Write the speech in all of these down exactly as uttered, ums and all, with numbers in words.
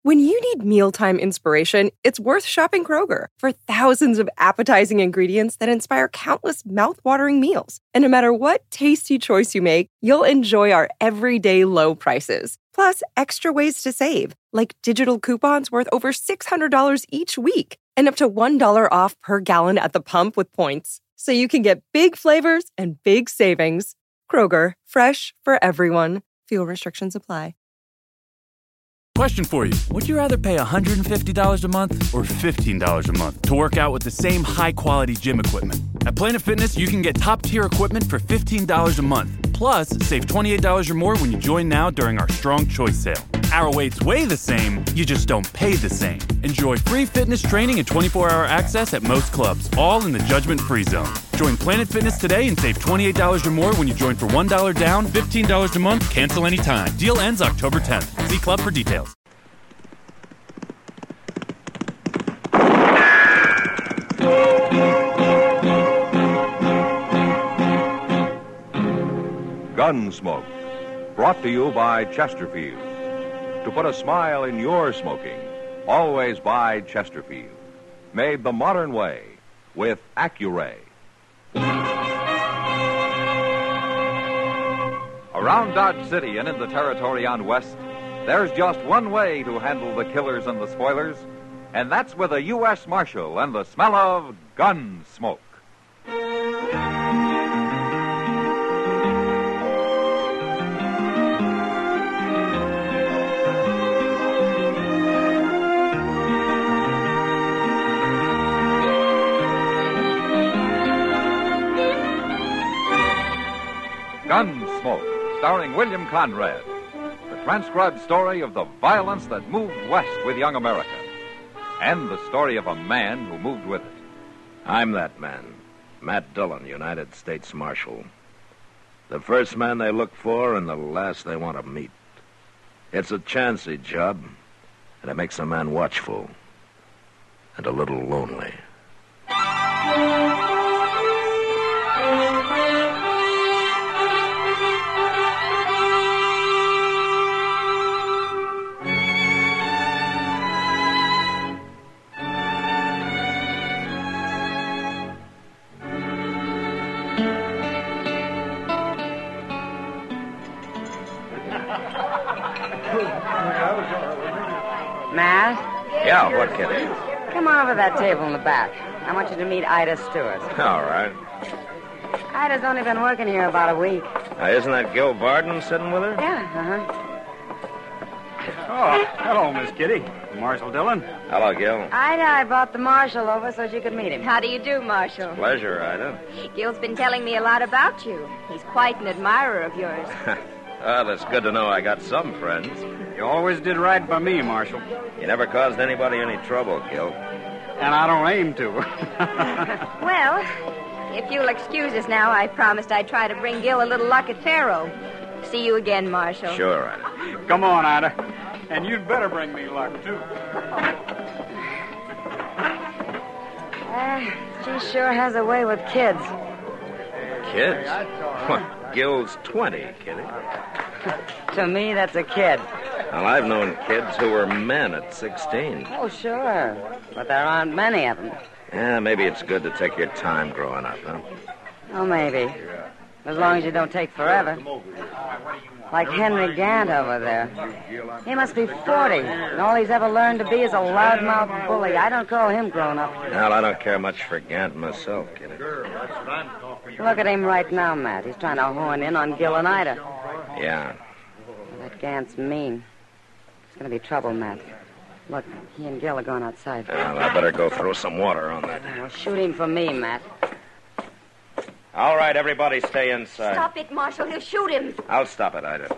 When you need mealtime inspiration, it's worth shopping Kroger for thousands of appetizing ingredients that inspire countless mouth-watering meals. And no matter what tasty choice you make, you'll enjoy our everyday low prices. Plus, extra ways to save, like digital coupons worth over six hundred dollars each week and up to one dollar off per gallon at the pump with points. So you can get big flavors and big savings. Kroger, fresh for everyone. Fuel restrictions apply. Question for you. Would you rather pay one hundred fifty dollars a month or fifteen dollars a month to work out with the same high-quality gym equipment? At Planet Fitness, you can get top-tier equipment for fifteen dollars a month. Plus, save twenty-eight dollars or more when you join now during our Strong Choice sale. Our weights weigh the same, you just don't pay the same. Enjoy free fitness training and twenty-four hour access at most clubs, all in the judgment-free zone. Join Planet Fitness today and save twenty-eight dollars or more when you join for one dollar down, fifteen dollars a month, cancel anytime. Deal ends October tenth. See club for details. Gunsmoke, brought to you by Chesterfield. To put a smile in your smoking, always buy Chesterfield. Made the modern way with Accuray. Around Dodge City and in the territory on West, there's just one way to handle the killers and the spoilers, and that's with a U S Marshal and the smell of gun smoke. Gunsmoke, starring William Conrad, the transcribed story of the violence that moved west with young America, and the story of a man who moved with it. I'm that man, Matt Dillon, United States Marshal. The first man they look for and the last they want to meet. It's a chancy job, and it makes a man watchful and a little lonely. Matt? Yeah, what, Kitty? Come on over to that table in the back. I want you to meet Ida Stewart. All right. Ida's only been working here about a week. Now, isn't that Gil Barden sitting with her? Yeah, uh-huh. Oh, hello, Miss Kitty. Marshal Dillon. Hello, Gil. Ida, I brought the Marshal over so she could meet him. How do you do, Marshal? Pleasure, Ida. Gil's been telling me a lot about you. He's quite an admirer of yours. Well, it's good to know I got some friends. You always did right by me, Marshal. You never caused anybody any trouble, Gil. And I don't aim to. Well, if you'll excuse us now, I promised I'd try to bring Gil a little luck at Faro. See you again, Marshal. Sure, Ida. Come on, Ida. And you'd better bring me luck, too. Uh, she sure has a way with kids. Kids? What? Gil's twenty, Kitty. To me, that's a kid. Well, I've known kids who were men at sixteen. Oh, sure. But there aren't many of them. Yeah, maybe it's good to take your time growing up, huh? Oh, maybe. As long as you don't take forever. Like Henry Gant over there. He must be forty, and all he's ever learned to be is a loudmouth bully. I don't call him grown up. Well, I don't care much for Gant myself, Kitty. Look at him right now, Matt. He's trying to horn in on Gil and Ida. Yeah. Well, that Gant's mean. It's going to be trouble, Matt. Look, he and Gil are going outside. Well, I better go throw some water on that. Well, shoot him for me, Matt. All right, everybody stay inside. Stop it, Marshal. He'll shoot him. I'll stop it, Ida.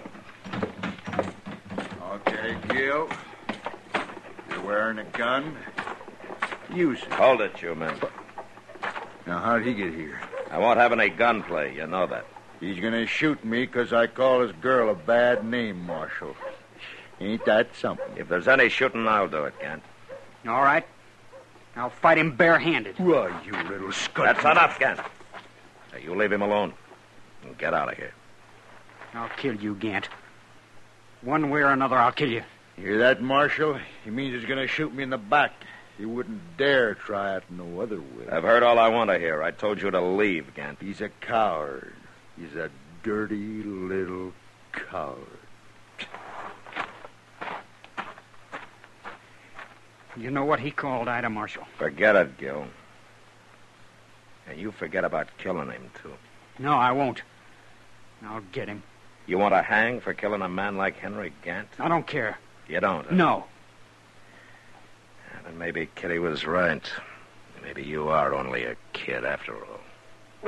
Okay, Gil. You're wearing a gun. Use it. Hold it, you men. Now, how'd he get here? I won't have any gunplay. You know that. He's gonna shoot me because I call his girl a bad name, Marshal. Ain't that something? If there's any shooting, I'll do it, Gant. All right. I'll fight him barehanded. Why, you little scut. That's enough, Gant. Now, you leave him alone and get out of here. I'll kill you, Gant. One way or another, I'll kill you. You hear that, Marshal? He means he's going to shoot me in the back. He wouldn't dare try it no other way. I've heard all I want to hear. I told you to leave, Gant. He's a coward. He's a dirty little coward. You know what he called Ida, Marshal? Forget it, Gil. And you forget about killing him, too. No, I won't. I'll get him. You want to hang for killing a man like Henry Gant? I don't care. You don't? Huh? No. Then maybe Kitty was right. Maybe you are only a kid after all.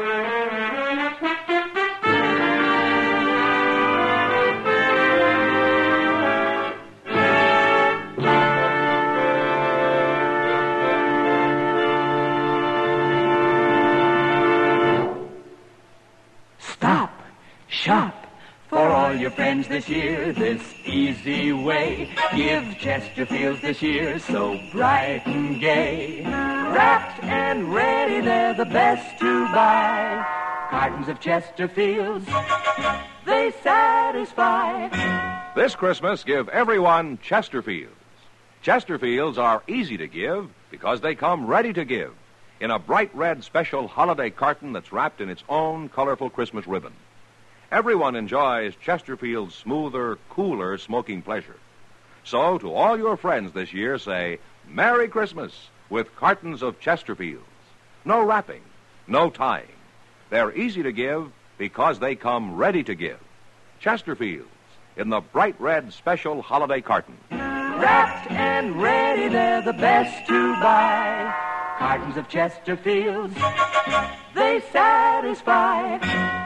Stop. Shop. For all your friends this year, this easy way. Give Chesterfields this year so bright and gay. Wrapped and ready, they're the best to buy. Cartons of Chesterfields, they satisfy. This Christmas, give everyone Chesterfields. Chesterfields are easy to give because they come ready to give in a bright red special holiday carton that's wrapped in its own colorful Christmas ribbon. Everyone enjoys Chesterfield's smoother, cooler smoking pleasure. So, to all your friends this year, say, Merry Christmas with cartons of Chesterfields. No wrapping, no tying. They're easy to give because they come ready to give. Chesterfields in the bright red special holiday carton. Wrapped and ready, they're the best to buy. Cartons of Chesterfields, they satisfy.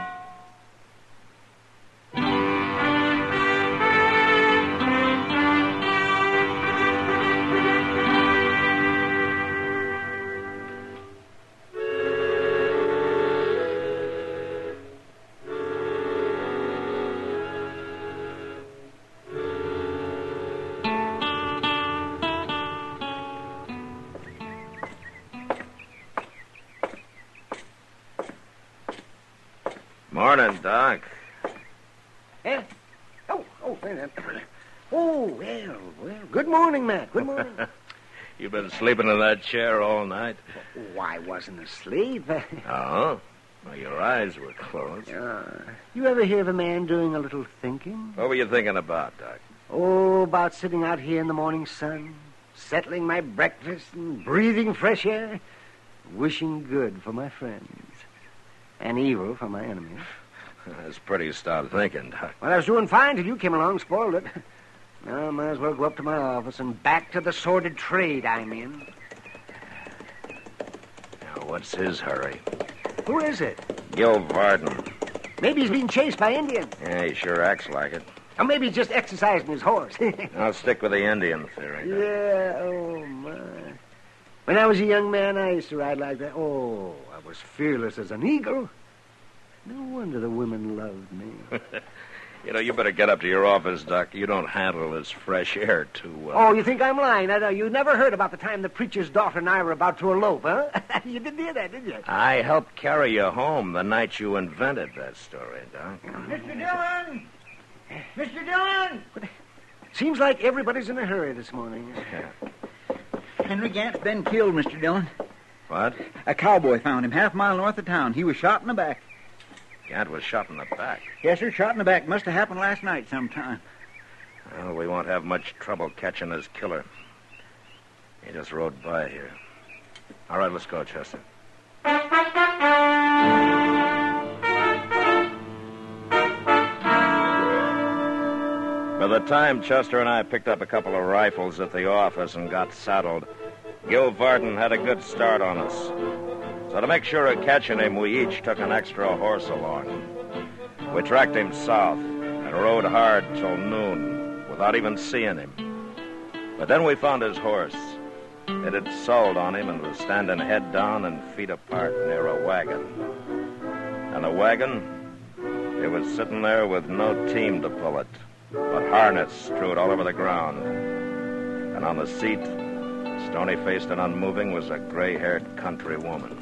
Morning, Doc. Eh? Oh, oh, wait a minute. Oh, well, well. Good morning, Matt. Good morning. You've been sleeping in that chair all night? Oh, I wasn't asleep. Oh? Well, your eyes were closed. Uh, you ever hear of a man doing a little thinking? What were you thinking about, Doc? Oh, about sitting out here in the morning sun, settling my breakfast and breathing fresh air, wishing good for my friends and evil for my enemies. That's pretty stout thinking, Doc. Well, I was doing fine till you came along, spoiled it. Now I might as well go up to my office and back to the sordid trade I'm in. Now, what's his hurry? Who is it? Gil Varden. Maybe he's being chased by Indians. Yeah, he sure acts like it. Or maybe he's just exercising his horse. I'll stick with the Indian theory. Doc. Yeah, oh, my. When I was a young man, I used to ride like that. Oh, I was fearless as an eagle. No wonder the women loved me. You know, you better get up to your office, Doc. You don't handle this fresh air too well. Oh, you think I'm lying? I know. You never heard about the time the preacher's daughter and I were about to elope, huh? You didn't hear that, did you? I helped carry you home the night you invented that story, Doc. Mister Dillon! Mister Dillon! Seems like everybody's in a hurry this morning. Henry Gant's been killed, Mister Dillon. What? A cowboy found him half a mile north of town. He was shot in the back. Gant was shot in the back. Yes, sir, shot in the back. Must have happened last night sometime. Well, we won't have much trouble catching his killer. He just rode by here. All right, let's go, Chester. By the time Chester and I picked up a couple of rifles at the office and got saddled, Gil Varden had a good start on us. So to make sure of catching him, we each took an extra horse along. We tracked him south and rode hard till noon without even seeing him. But then we found his horse. It had sold on him and was standing head down and feet apart near a wagon. And the wagon, it was sitting there with no team to pull it, but harness strewed all over the ground. And on the seat, stony-faced and unmoving, was a gray-haired country woman.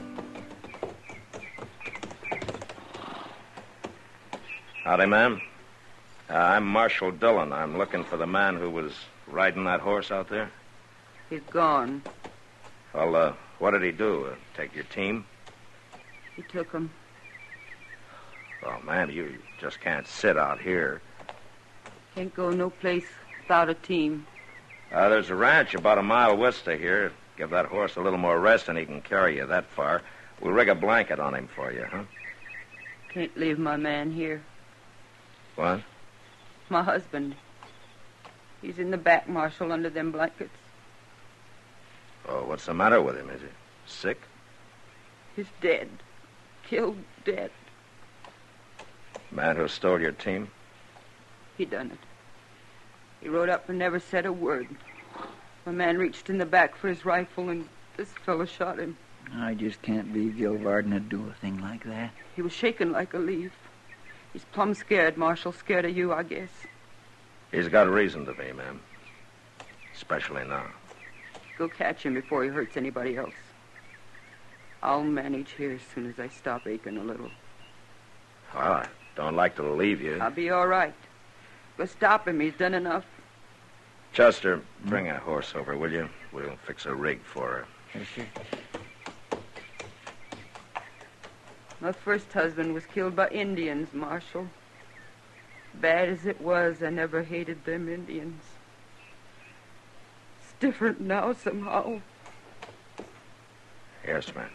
Howdy, ma'am. Uh, I'm Marshal Dillon. I'm looking for the man who was riding that horse out there? He's gone. Well, uh, what did he do? Uh, take your team? He took him. Oh, man, you just can't sit out here. Can't go no place without a team. Uh, there's a ranch about a mile west of here. Give that horse a little more rest and he can carry you that far. We'll rig a blanket on him for you, huh? Can't leave my man here. What? My husband. He's in the back, Marshal, under them blankets. Oh, what's the matter with him? Is he sick? He's dead. Killed dead. Man who stole your team? He done it. He rode up and never said a word. My man reached in the back for his rifle, and this fellow shot him. I just can't believe Gil Varden would do a thing like that. He was shaking like a leaf. He's plumb scared, Marshal. Scared of you, I guess. He's got reason to be, ma'am. Especially now. Go catch him before he hurts anybody else. I'll manage here as soon as I stop aching a little. Well, I don't like to leave you. I'll be all right. Go stop him. He's done enough. Chester, bring a horse over, will you? We'll fix a rig for her. Yes, sir. My first husband was killed by Indians, Marshal. Bad as it was, I never hated them Indians. It's different now, somehow. Yes, ma'am.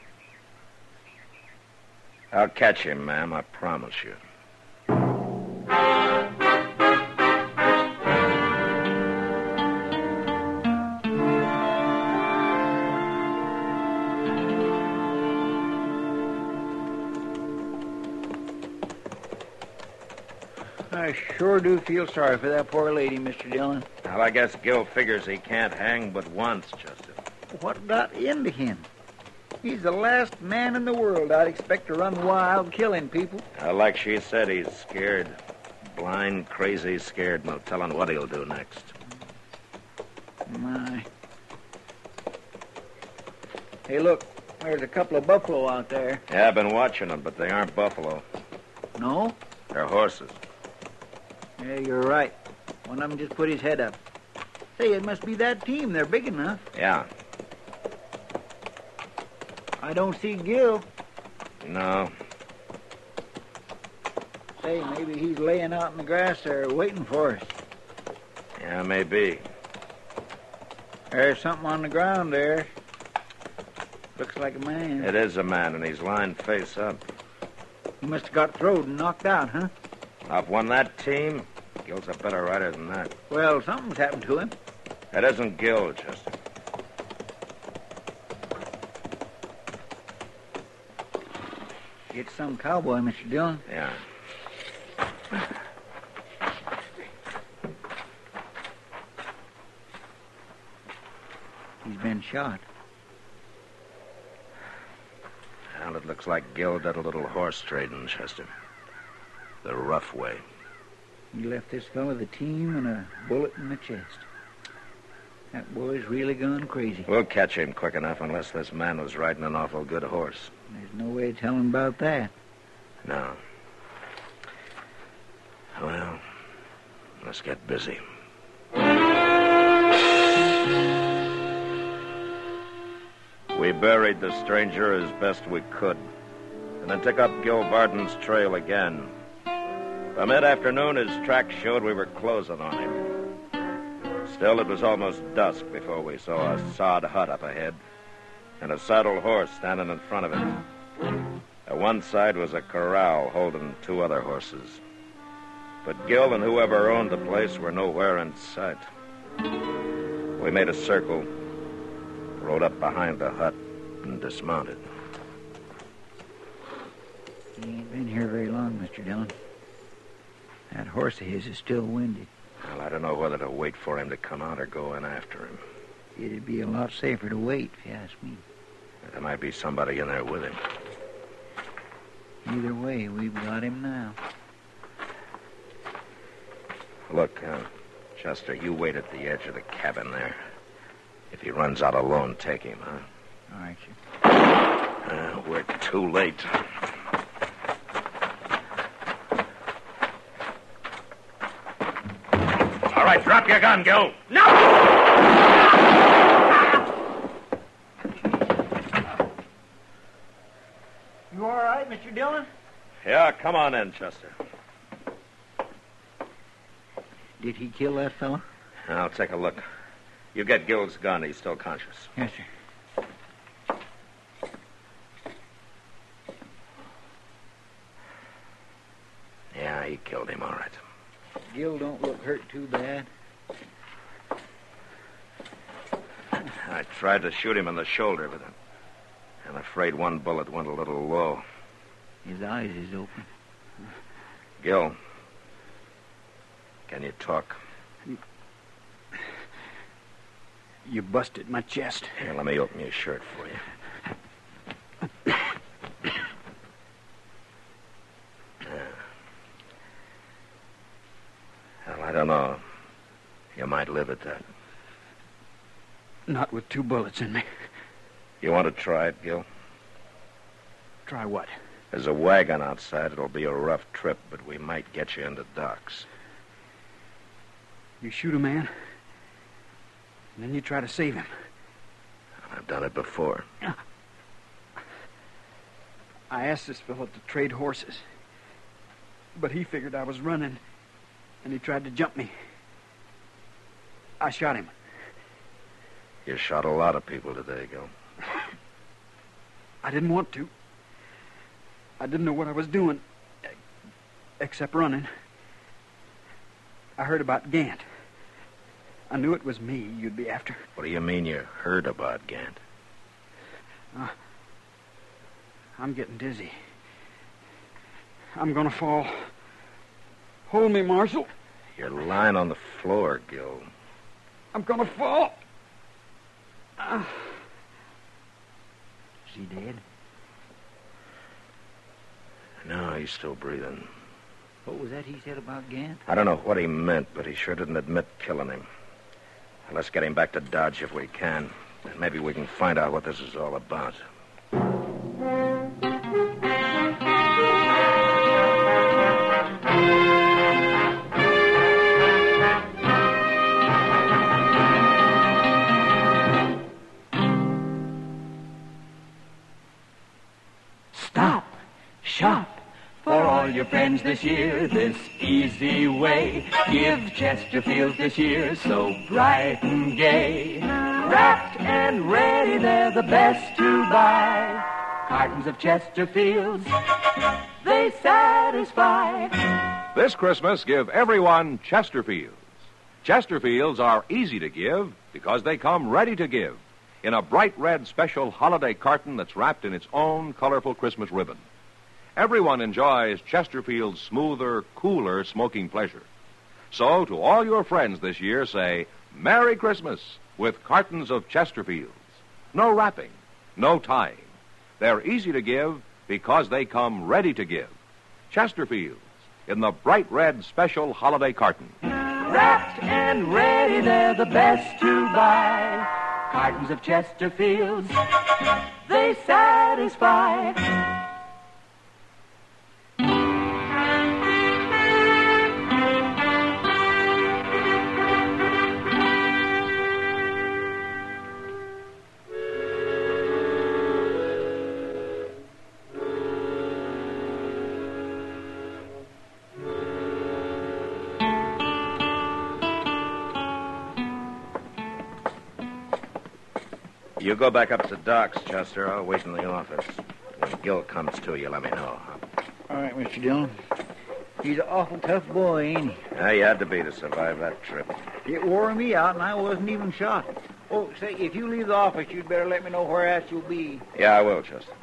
I'll catch him, ma'am, I promise you. I sure do feel sorry for that poor lady, Mister Dillon. Well, I guess Gil figures he can't hang but once, Chester. What got into him? He's the last man in the world I'd expect to run wild killing people. Uh, like she said, he's scared. Blind, crazy, scared. No telling what he'll do next. My. Hey, look. There's a couple of buffalo out there. Yeah, I've been watching them, but they aren't buffalo. No? They're horses. Yeah, you're right. One of them just put his head up. Say, it must be that team. They're big enough. Yeah. I don't see Gil. No. Say, maybe he's laying out in the grass there waiting for us. Yeah, maybe. There's something on the ground there. Looks like a man. It is a man, and he's lying face up. He must have got throwed and knocked out, huh? I've won that team. Gil's a better rider than that. Well, something's happened to him. That isn't Gil, Chester. It's some cowboy, Mister Dillon. Yeah. He's been shot. Well, it looks like Gil did a little horse trading, Chester. The rough way. He left this fellow the team and a bullet in the chest. That boy's really gone crazy. We'll catch him quick enough unless this man was riding an awful good horse. There's no way of telling about that. No. Well, let's get busy. We buried the stranger as best we could, and then took up Gil Varden's trail again. By mid-afternoon, his tracks showed we were closing on him. Still, it was almost dusk before we saw a sod hut up ahead and a saddled horse standing in front of it. At one side was a corral holding two other horses. But Gil and whoever owned the place were nowhere in sight. We made a circle, rode up behind the hut, and dismounted. He ain't been here very long, Mister Dillon. That horse of his is still winded. Well, I don't know whether to wait for him to come out or go in after him. It'd be a lot safer to wait, if you ask me. There might be somebody in there with him. Either way, we've got him now. Look, uh, Chester, you wait at the edge of the cabin there. If he runs out alone, take him, huh? All right, sir. Uh, we're too late. All right, Drop your gun, Gil. No! You all right, Mister Dillon? Yeah, come on in, Chester. Did he kill that fella? I'll take a look. You get Gil's gun. He's still conscious. Yes, sir. Yeah, he killed him, all right. Gil don't look hurt too bad. I tried to shoot him in the shoulder, but I'm afraid one bullet went a little low. His eyes is open. Gil, can you talk? You busted my chest. Here, let me open your shirt for you. Well, I don't know. You might live at that. Not with two bullets in me. You want to try it, Gil? Try what? There's a wagon outside. It'll be a rough trip, but we might get you into docks. You shoot a man, and then you try to save him. I've done it before. I asked this fellow to trade horses, but he figured I was running, and he tried to jump me. I shot him. You shot a lot of people today, Gil. I didn't want to. I didn't know what I was doing, except running. I heard about Gant. I knew it was me you'd be after. What do you mean you heard about Gant? Uh, I'm getting dizzy. I'm gonna fall. Hold me, Marshal. You're lying on the floor, Gil. I'm gonna fall. Uh, Is he dead? No, he's still breathing. What was that he said about Gant? I don't know what he meant, but he sure didn't admit killing him. Let's get him back to Dodge if we can. And maybe we can find out what this is all about. Stop. Shop. For all your friends this year, this easy way. Give Chesterfields this year so bright and gay. Wrapped and ready, they're the best to buy. Cartons of Chesterfields, they satisfy. This Christmas, give everyone Chesterfields. Chesterfields are easy to give because they come ready to give in a bright red special holiday carton that's wrapped in its own colorful Christmas ribbon. Everyone enjoys Chesterfield's smoother, cooler smoking pleasure. So, to all your friends this year, say, Merry Christmas with cartons of Chesterfields. No wrapping, no tying. They're easy to give because they come ready to give. Chesterfields in the bright red special holiday carton. Wrapped and ready, they're the best to buy. Cartons of Chesterfields, they satisfy. You go back up to Doc's, Chester. I'll wait in the office. When Gil comes to, you let me know. All right, Mister Dillon. He's an awful tough boy, ain't he? Yeah, you had to be to survive that trip. It wore me out, and I wasn't even shot. Oh, say, if you leave the office, you'd better let me know where else you'll be. Yeah, I will, Chester.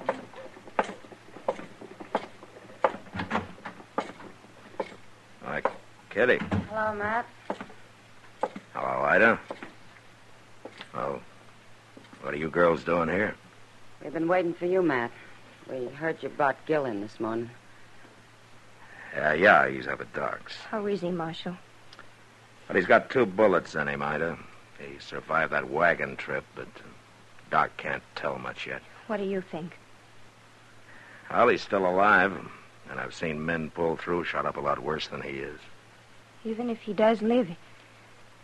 Hi, Kitty. Hello, Matt. Hello, Ida. Oh, what are you girls doing here? We've been waiting for you, Matt. We heard you brought Gil in this morning. Uh, yeah, he's up at Doc's. How is he, Marshal? But he's got two bullets in him, Ida. He survived that wagon trip, but uh, Doc can't tell much yet. What do you think? Well, he's still alive, and I've seen men pull through shot up a lot worse than he is. Even if he does live,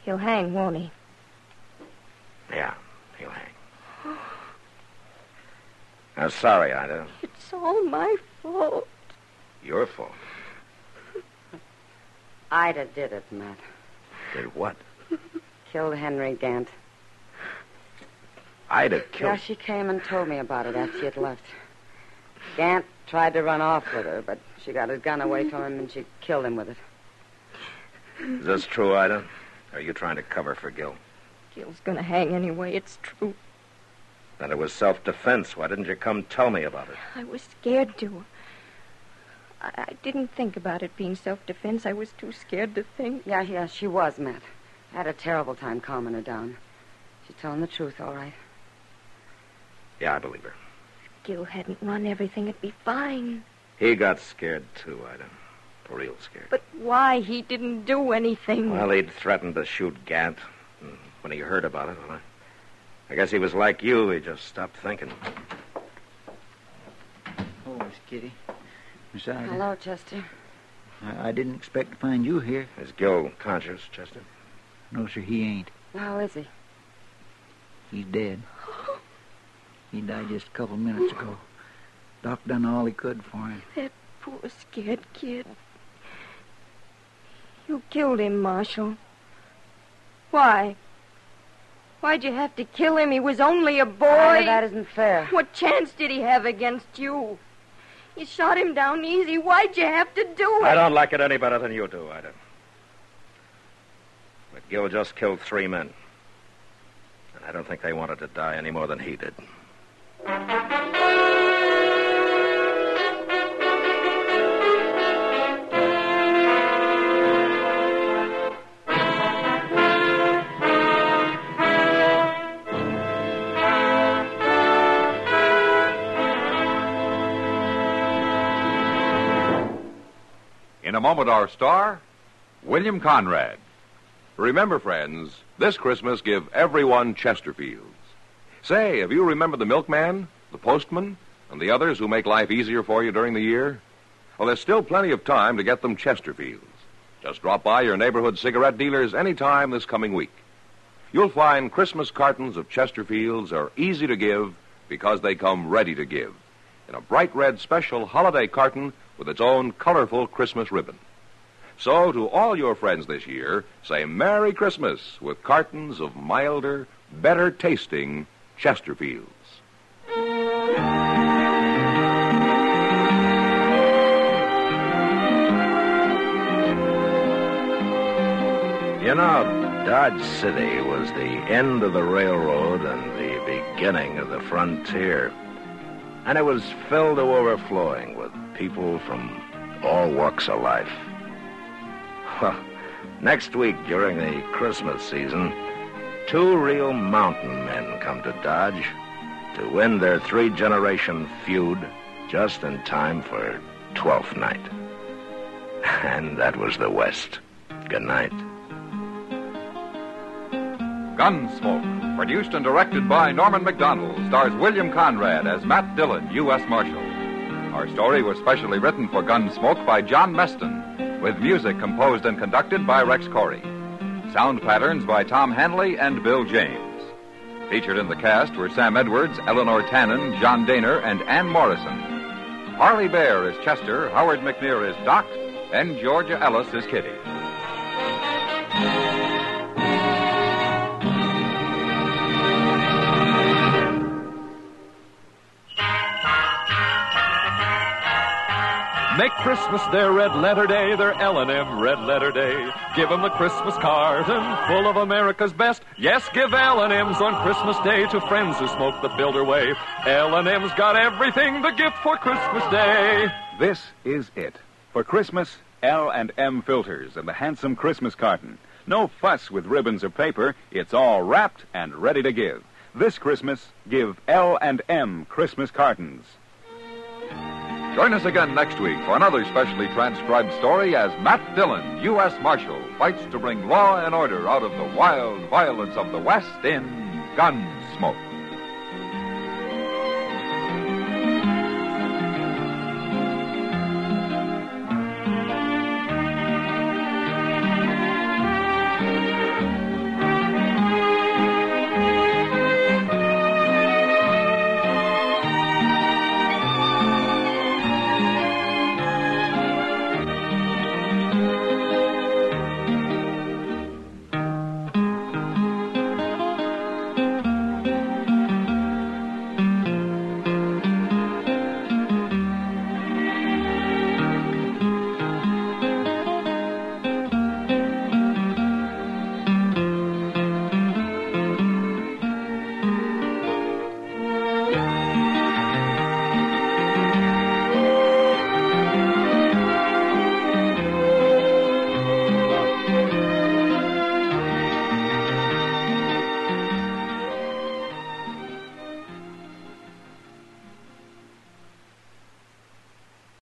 He'll hang, won't he? Yeah, he'll hang. I'm sorry, Ida. It's all my fault. Your fault. Ida did it, Matt. Did what? Killed Henry Gant. Ida killed... Yeah, she came and told me about it after she had left. Gant tried to run off with her, but she got his gun away from him and she killed him with it. Is this true, Ida? Or are you trying to cover for Gil? Gil's gonna hang anyway. It's true. Then it was self-defense. Why didn't you come tell me about it? I was scared to. I, I didn't think about it being self-defense. I was too scared to think. Yeah, yeah, she was, Matt. I had a terrible time calming her down. She's telling the truth, all right. Yeah, I believe her. If Gil hadn't run everything, it'd be fine. He got scared, too, Ida. Real scared. But why? He didn't do anything. Well, he'd threatened to shoot Gant. When he heard about it, well, I, I guess he was like you. He just stopped thinking. Oh, Miss Kitty. Miss Ida. Hello, Chester. I, I didn't expect to find you here. Is Gil conscious, Chester? No, sir, he ain't. How is he? He's dead. He died just a couple minutes ago. Doc done all he could for him. That poor scared kid. You killed him, Marshal. Why? Why'd you have to kill him? He was only a boy. Ida, that isn't fair. What chance did he have against you? You shot him down easy. Why'd you have to do it? I don't like it any better than you do, Ida. But Gil just killed three men. And I don't think they wanted to die any more than he did. In a moment, our star, William Conrad. Remember, friends, this Christmas give everyone Chesterfields. Say, have you remembered the milkman, the postman, and the others who make life easier for you during the year? Well, there's still plenty of time to get them Chesterfields. Just drop by your neighborhood cigarette dealers any time this coming week. You'll find Christmas cartons of Chesterfields are easy to give because they come ready to give in a bright red special holiday carton with its own colorful Christmas ribbon. So, to all your friends this year, say Merry Christmas with cartons of milder, better-tasting Chesterfields. You know, Dodge City was the end of the railroad and the beginning of the frontier. And it was filled to overflowing with people from all walks of life. Well, next week during the Christmas season, two real mountain men come to Dodge to win their three-generation feud just in time for Twelfth Night. And that was the West. Good night. Gunsmoke, produced and directed by Norman Macdonald, stars William Conrad as Matt Dillon, U S Marshal. Our story was specially written for Gunsmoke by John Meston, with music composed and conducted by Rex Corey. Sound patterns by Tom Hanley and Bill James. Featured in the cast were Sam Edwards, Eleanor Tannen, John Daner, and Ann Morrison. Harley Bear is Chester, Howard McNear is Doc, and Georgia Ellis is Kitty. Make Christmas their red letter day, their L and M red letter day. Give them the Christmas carton full of America's best. Yes, give L and M's on Christmas Day to friends who smoke the builder way. L and M's got everything, the gift for Christmas Day. This is it. For Christmas, L and M filters and the handsome Christmas carton. No fuss with ribbons or paper. It's all wrapped and ready to give. This Christmas, give L and M Christmas cartons. Join us again next week for another specially transcribed story as Matt Dillon, U S Marshal, fights to bring law and order out of the wild violence of the West in Gunsmoke.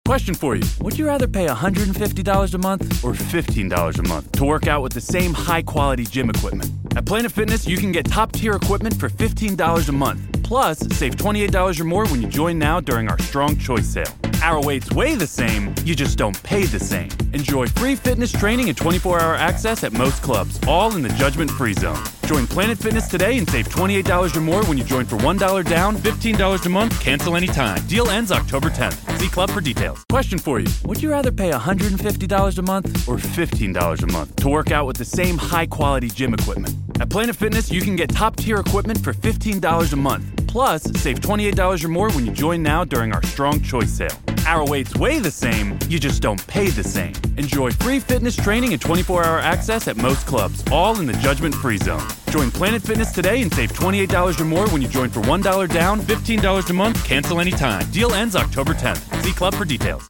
Question for you. Would you rather pay one hundred fifty dollars a month or fifteen dollars a month to work out with the same high-quality gym equipment? At Planet Fitness, you can get top-tier equipment for fifteen dollars a month. Plus, save twenty-eight dollars or more when you join now during our Strong Choice sale. Our weights weigh the same, you just don't pay the same. Enjoy free fitness training and twenty-four hour access at most clubs, all in the judgment-free zone. Join Planet Fitness today and save twenty-eight dollars or more when you join for one dollar down, fifteen dollars a month, cancel anytime. Deal ends October tenth. See club for details. Question for you. Would you rather pay one hundred fifty dollars a month or fifteen dollars a month to work out with the same high-quality gym equipment? At Planet Fitness, you can get top-tier equipment for fifteen dollars a month. Plus, save twenty-eight dollars or more when you join now during our Strong Choice sale. Our weights weigh the same, you just don't pay the same. Enjoy free fitness training and twenty-four hour access at most clubs, all in the judgment-free zone. Join Planet Fitness today and save twenty-eight dollars or more when you join for one dollar down, fifteen dollars a month, cancel anytime. Deal ends October tenth. See club for details.